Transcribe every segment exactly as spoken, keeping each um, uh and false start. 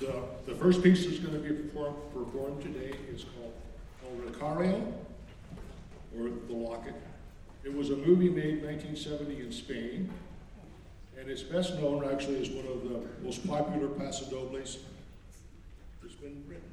The, the first piece that's going to be performed, performed today is called El Recario, or The Locket. It was a movie made in nineteen seventy in Spain, and it's best known actually as one of the most popular pasodobles that's been written.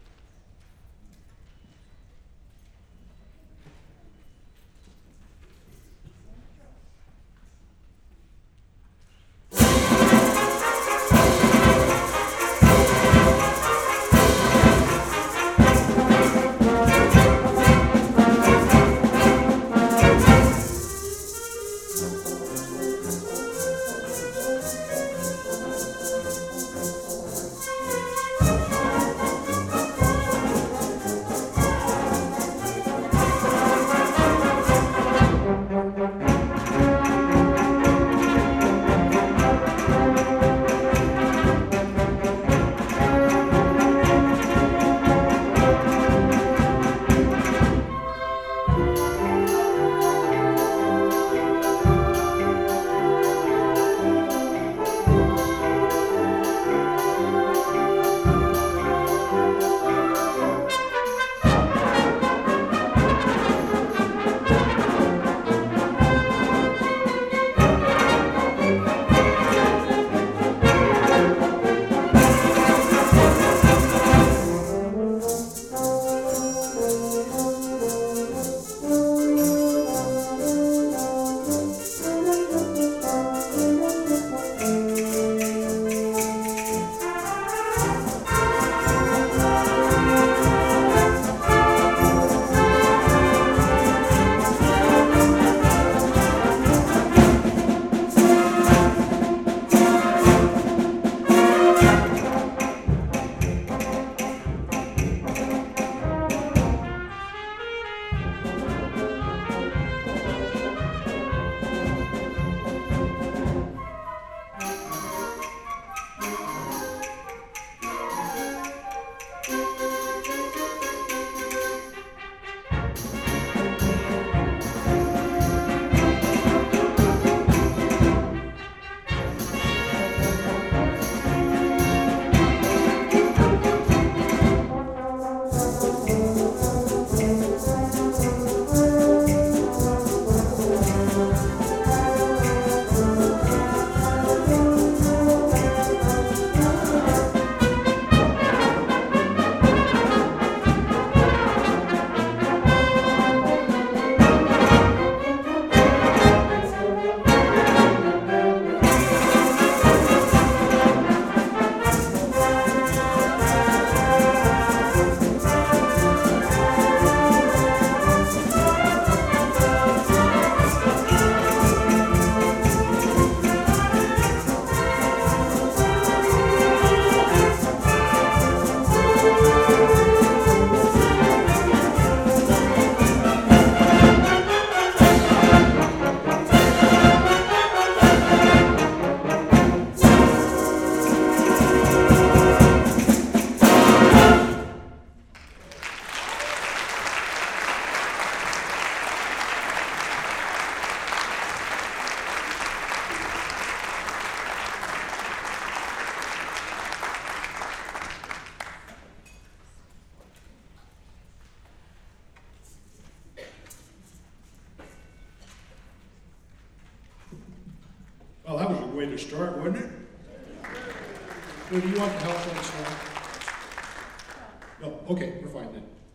Well, that was a way to start, wasn't it? Well, do you want the house on start? No, okay, we're fine then.